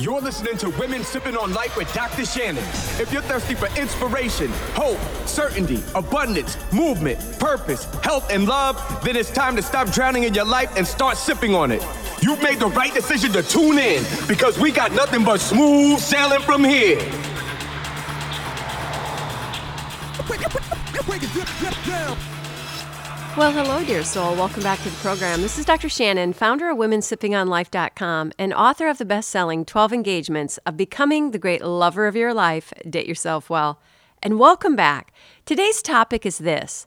You're listening to Women Sipping on Life with Dr. Shannon. If you're thirsty for inspiration, hope, certainty, abundance, movement, purpose, health, and love, then it's time to stop drowning in your life and start sipping on it. You've made the right decision to tune in because we got nothing but smooth sailing from here. Well, hello, dear soul. Welcome back to the program. This is Dr. Shannon, founder of WomenSippingOnLife.com and author of the best-selling 12 Engagements of Becoming the Great Lover of Your Life, Date Yourself Well. And welcome back. Today's topic is this: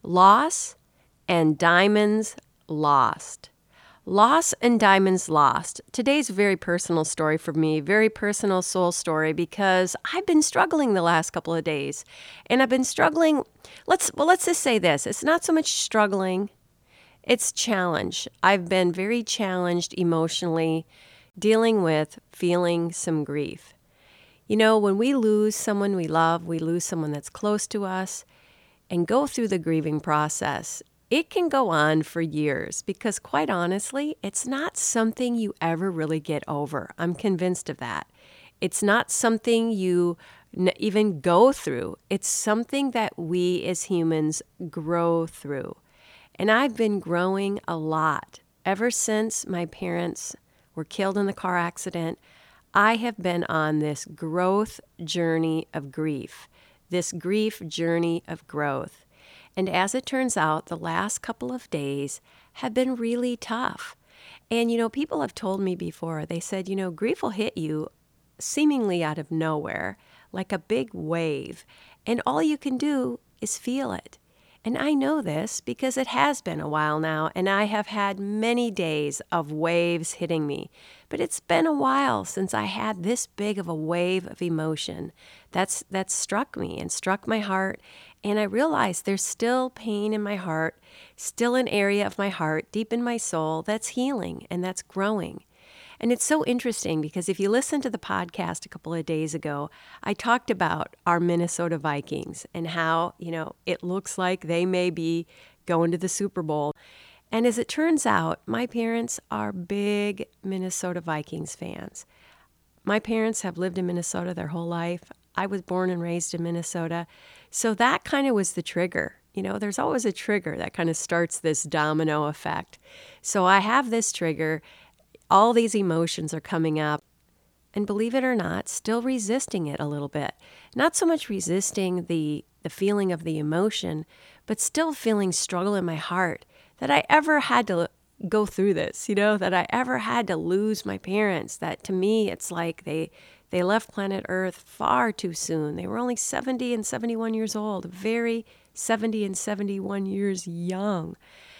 loss and diamonds lost. Loss and diamonds lost. Today's a very personal story for me, very personal soul story, because I've been struggling the last couple of days. And I've been struggling, let's just say this. It's not so much struggling, it's challenge. I've been very challenged emotionally, dealing with feeling some grief. You know, when we lose someone we love, we lose someone that's close to us, and go through the grieving process, it can go on for years because, quite honestly, it's not something you ever really get over. I'm convinced of that. It's not something you even go through. It's something that we as humans grow through. And I've been growing a lot. Ever since my parents were killed in the car accident, I have been on this growth journey of grief, this grief journey of growth. And as it turns out, the last couple of days have been really tough. And, you know, people have told me before, they said, you know, grief will hit you seemingly out of nowhere, like a big wave. And all you can do is feel it. And I know this because it has been a while now, and I have had many days of waves hitting me. But it's been a while since I had this big of a wave of emotion that's struck me and struck my heart. And I realized there's still pain in my heart, still an area of my heart, deep in my soul, that's healing and that's growing. And it's so interesting because if you listen to the podcast a couple of days ago, I talked about our Minnesota Vikings and how, you know, it looks like they may be going to the Super Bowl. And as it turns out, my parents are big Minnesota Vikings fans. My parents have lived in Minnesota their whole life. I was born and raised in Minnesota. So that kind of was the trigger. You know, there's always a trigger that kind of starts this domino effect. So I have this trigger. All these emotions are coming up. And believe it or not, still resisting it a little bit. Not so much resisting the feeling of the emotion, but still feeling struggle in my heart that I ever had to go through this, you know, that I ever had to lose my parents. That to me, it's like they left planet Earth far too soon. They were only 70 and 71 years old, very 70 and 71 years young.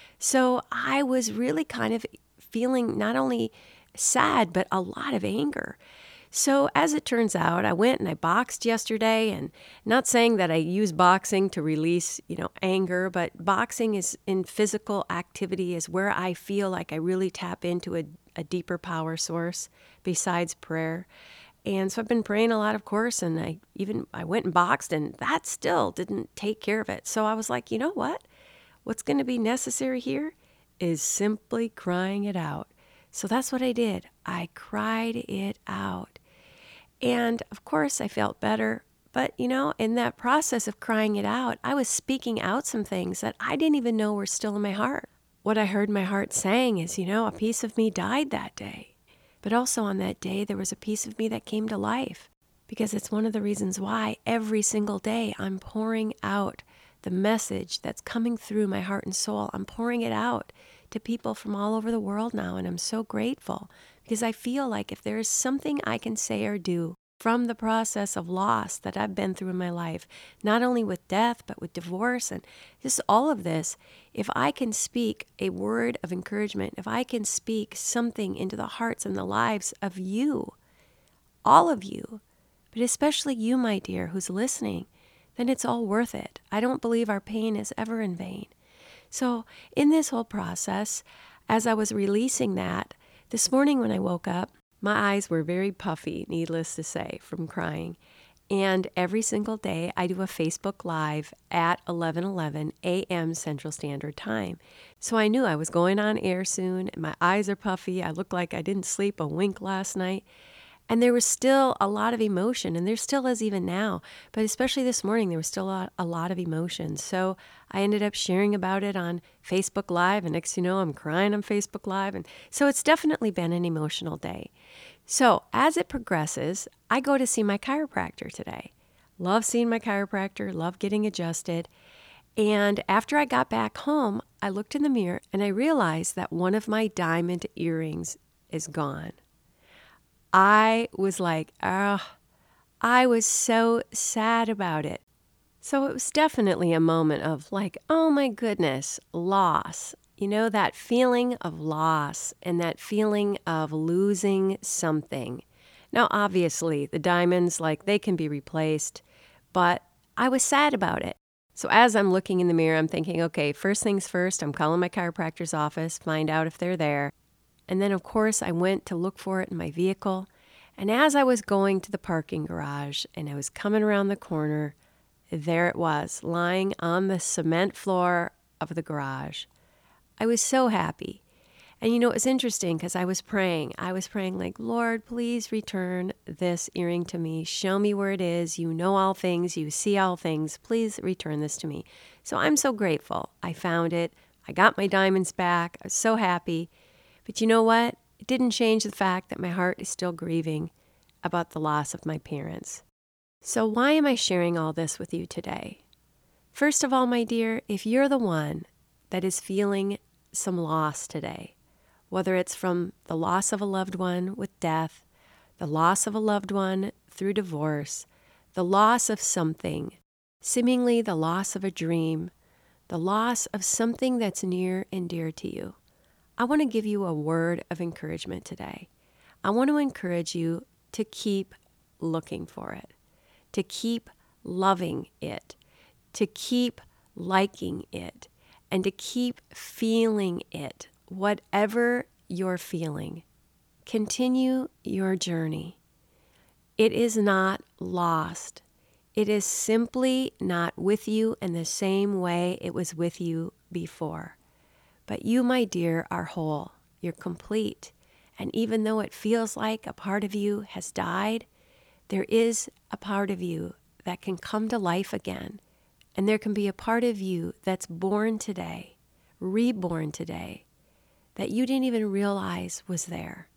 So I was really kind of feeling not only sad, but a lot of anger. So as it turns out, I went and I boxed yesterday, and not saying that I use boxing to release, you know, anger, but boxing is in physical activity is where I feel like I really tap into a deeper power source besides prayer. And so I've been praying a lot, of course, and I went and boxed, and that still didn't take care of it. So I was like, you know what? What's going to be necessary here is simply crying it out. So that's what I did. I cried it out. And of course, I felt better. But, you know, in that process of crying it out, I was speaking out some things that I didn't even know were still in my heart. What I heard my heart saying is, you know, a piece of me died that day. But also on that day, there was a piece of me that came to life, because it's one of the reasons why every single day I'm pouring out the message that's coming through my heart and soul. I'm pouring it out to people from all over the world now, and I'm so grateful because I feel like if there is something I can say or do from the process of loss that I've been through in my life, not only with death, but with divorce and just all of this, if I can speak a word of encouragement, if I can speak something into the hearts and the lives of you, all of you, but especially you, my dear, who's listening, then it's all worth it. I don't believe our pain is ever in vain. So in this whole process, as I was releasing that, this morning when I woke up, my eyes were very puffy, needless to say, from crying. And every single day, I do a Facebook Live at 11:11 a.m. Central Standard Time. So I knew I was going on air soon, and my eyes are puffy. I look like I didn't sleep a wink last night. And there was still a lot of emotion, and there still is even now. But especially this morning, there was still a lot of emotion. So I ended up sharing about it on Facebook Live, and next thing you know, I'm crying on Facebook Live. And so it's definitely been an emotional day. So as it progresses, I go to see my chiropractor today. Love seeing my chiropractor, love getting adjusted. And after I got back home, I looked in the mirror and I realized that one of my diamond earrings is gone. I was like, I was so sad about it. So it was definitely a moment of like, oh my goodness, loss. You know, that feeling of loss and that feeling of losing something. Now, obviously, the diamonds, like, they can be replaced, but I was sad about it. So as I'm looking in the mirror, I'm thinking, okay, first things first, I'm calling my chiropractor's office, find out if they're there. And then, of course, I went to look for it in my vehicle. And as I was going to the parking garage and I was coming around the corner, there it was, lying on the cement floor of the garage. I was so happy. And you know, it was interesting because I was praying like, Lord, please return this earring to me. Show me where it is. You know all things. You see all things. Please return this to me. So I'm so grateful. I found it. I got my diamonds back. I was so happy. But you know what? It didn't change the fact that my heart is still grieving about the loss of my parents. So why am I sharing all this with you today? First of all, my dear, if you're the one that is feeling some loss today, whether it's from the loss of a loved one with death, the loss of a loved one through divorce, the loss of something, seemingly the loss of a dream, the loss of something that's near and dear to you, I want to give you a word of encouragement today. I want to encourage you to keep looking for it, to keep loving it, to keep liking it, and to keep feeling it. Whatever you're feeling, continue your journey. It is not lost. It is simply not with you in the same way it was with you before. But you, my dear, are whole. You're complete. And even though it feels like a part of you has died, there is a part of you that can come to life again. And there can be a part of you that's born today, reborn today, that you didn't even realize was there.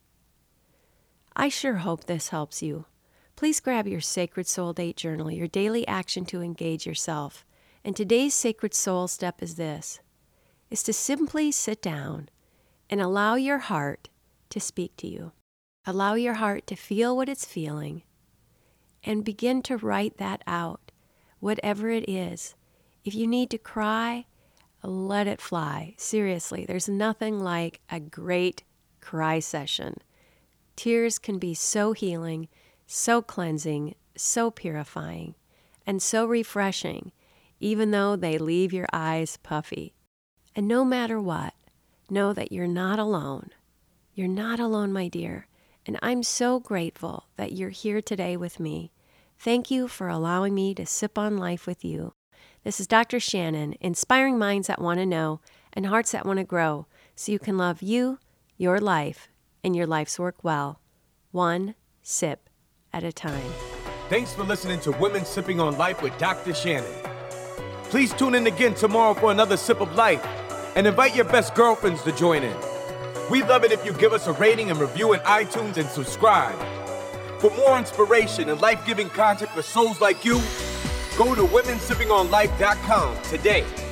I sure hope this helps you. Please grab your Sacred Soul Date Journal, your daily action to engage yourself. And today's Sacred Soul step is this, is to simply sit down and allow your heart to speak to you. Allow your heart to feel what it's feeling and begin to write that out, whatever it is. If you need to cry, let it fly. Seriously, there's nothing like a great cry session. Tears can be so healing, so cleansing, so purifying, and so refreshing, even though they leave your eyes puffy. And no matter what, know that you're not alone. You're not alone, my dear. And I'm so grateful that you're here today with me. Thank you for allowing me to sip on life with you. This is Dr. Shannon, inspiring minds that want to know and hearts that want to grow so you can love you, your life, and your life's work well, one sip at a time. Thanks for listening to Women Sipping on Life with Dr. Shannon. Please tune in again tomorrow for another sip of life and invite your best girlfriends to join in. We'd love it if you give us a rating and review in iTunes and subscribe. For more inspiration and life-giving content for souls like you, go to womensippingonlife.com today.